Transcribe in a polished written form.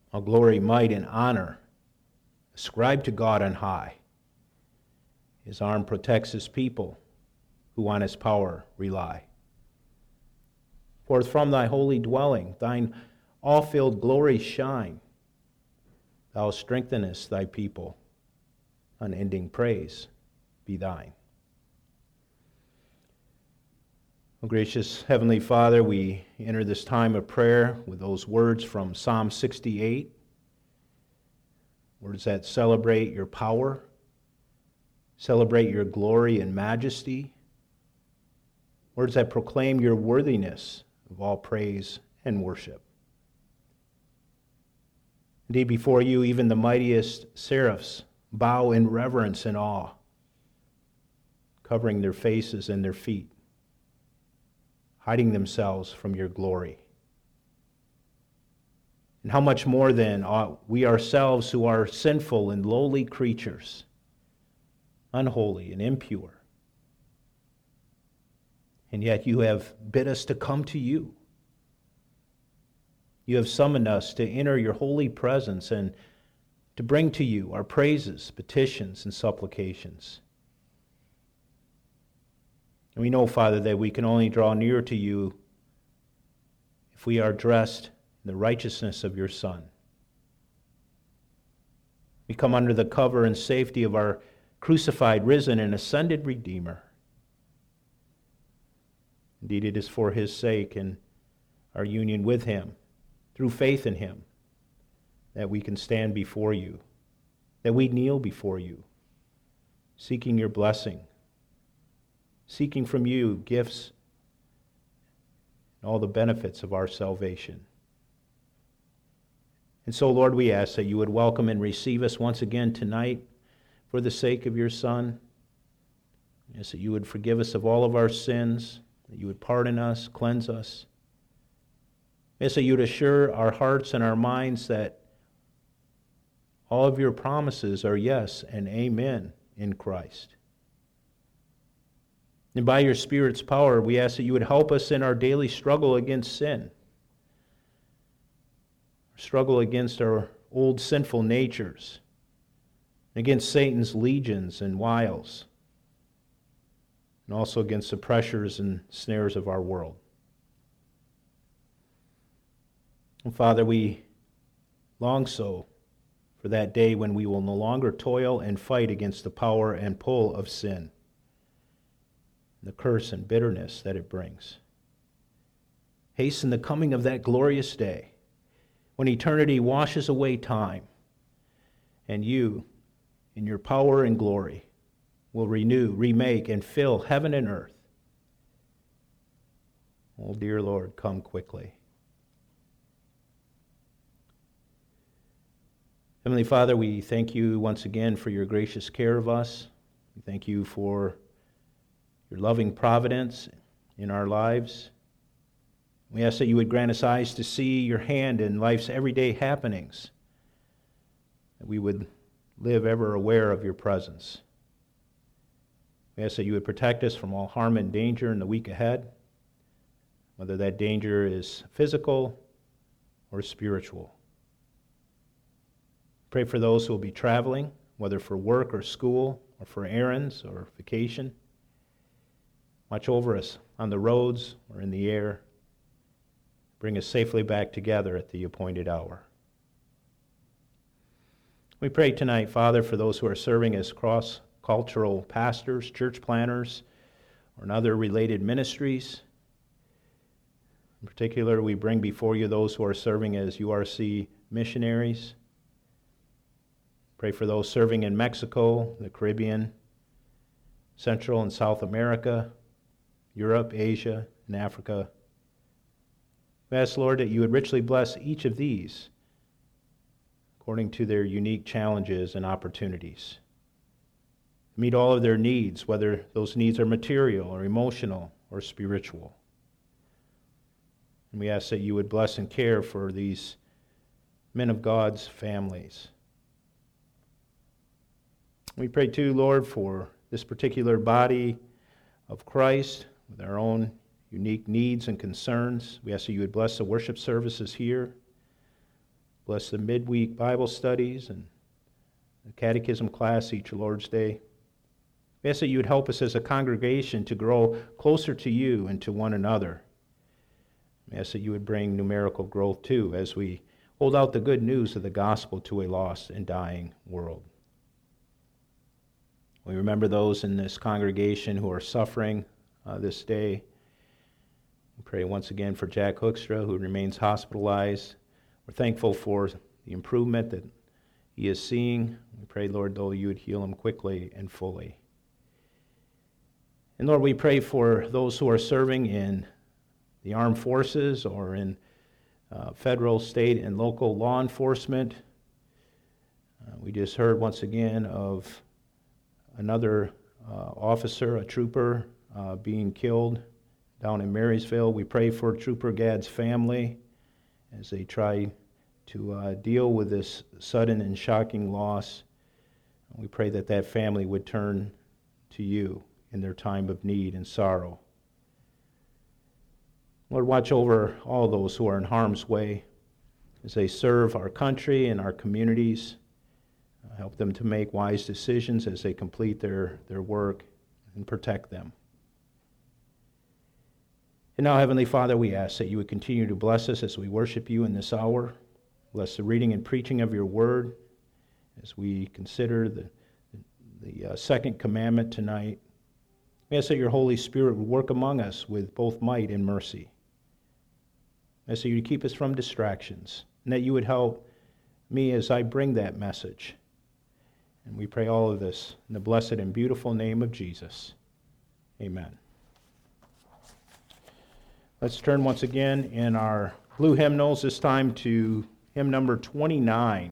All glory, might, and honor ascribe to God on high. His arm protects his people who on his power rely. Forth from thy holy dwelling, thine all-filled glories shine. Thou strengthenest thy people, unending praise be thine. Oh, gracious Heavenly Father, we enter this time of prayer with those words from Psalm 68, words that celebrate your power, celebrate your glory and majesty, words that proclaim your worthiness of all praise and worship. Indeed, before you, even the mightiest seraphs bow in reverence and awe, covering their faces and their feet, hiding themselves from your glory. And how much more then ought we ourselves, who are sinful and lowly creatures, unholy and impure, and yet you have bid us to come to you. You have summoned us to enter your holy presence and to bring to you our praises, petitions, and supplications. And we know, Father, that we can only draw near to you if we are dressed in the righteousness of your Son. We come under the cover and safety of our crucified, risen, and ascended Redeemer. Indeed, it is for his sake and our union with him, through faith in him, that we can stand before you, that we kneel before you, seeking your blessing, seeking from you gifts and all the benefits of our salvation. And so, Lord, we ask that you would welcome and receive us once again tonight for the sake of your Son. Yes, that you would forgive us of all of our sins, that you would pardon us, cleanse us. Yes, that you would assure our hearts and our minds that all of your promises are yes and amen in Christ. And by your Spirit's power, we ask that you would help us in our daily struggle against sin, struggle against our old sinful natures, against Satan's legions and wiles, and also against the pressures and snares of our world. And Father, we long so for that day when we will no longer toil and fight against the power and pull of sin, the curse and bitterness that it brings. Hasten the coming of that glorious day when eternity washes away time, and you, in your power and glory, will renew, remake, and fill heaven and earth. Oh, dear Lord, come quickly. Heavenly Father, we thank you once again for your gracious care of us. We thank you for your loving providence in our lives. We ask that you would grant us eyes to see your hand in life's everyday happenings, that we would live ever aware of your presence. We ask that you would protect us from all harm and danger in the week ahead, whether that danger is physical or spiritual. Pray for those who will be traveling, whether for work or school or for errands or vacation. Watch over us on the roads or in the air. Bring us safely back together at the appointed hour. We pray tonight, Father, for those who are serving as cross-cultural pastors, church planners, or in other related ministries. In particular, we bring before you those who are serving as URC missionaries. Pray for those serving in Mexico, the Caribbean, Central and South America, Europe, Asia, and Africa. We ask, Lord, that you would richly bless each of these according to their unique challenges and opportunities. Meet all of their needs, whether those needs are material or emotional or spiritual. And we ask that you would bless and care for these men of God's families. We pray too, Lord, for this particular body of Christ with our own unique needs and concerns. We ask that you would bless the worship services here. Bless the midweek Bible studies and the catechism class each Lord's Day. We ask that you would help us as a congregation to grow closer to you and to one another. We ask that you would bring numerical growth too as we hold out the good news of the gospel to a lost and dying world. We remember those in this congregation who are suffering this day. We pray once again for Jack Hoekstra, who remains hospitalized. We're thankful for the improvement that he is seeing. We pray, Lord, though you would heal him quickly and fully. And Lord, we pray for those who are serving in the armed forces or in federal, state, and local law enforcement. We just heard once again of another officer, a trooper, being killed down in Marysville. We pray for Trooper Gadd's family as they try to deal with this sudden and shocking loss. We pray that that family would turn to you in their time of need and sorrow. Lord, watch over all those who are in harm's way as they serve our country and our communities. Help them to make wise decisions as they complete their work and protect them. And now, Heavenly Father, we ask that you would continue to bless us as we worship you in this hour. Bless the reading and preaching of your word as we consider the second commandment tonight. We ask that your Holy Spirit would work among us with both might and mercy. I ask that you would keep us from distractions and that you would help me as I bring that message. And we pray all of this in the blessed and beautiful name of Jesus. Amen. Let's turn once again in our blue hymnals, this time to hymn number 29.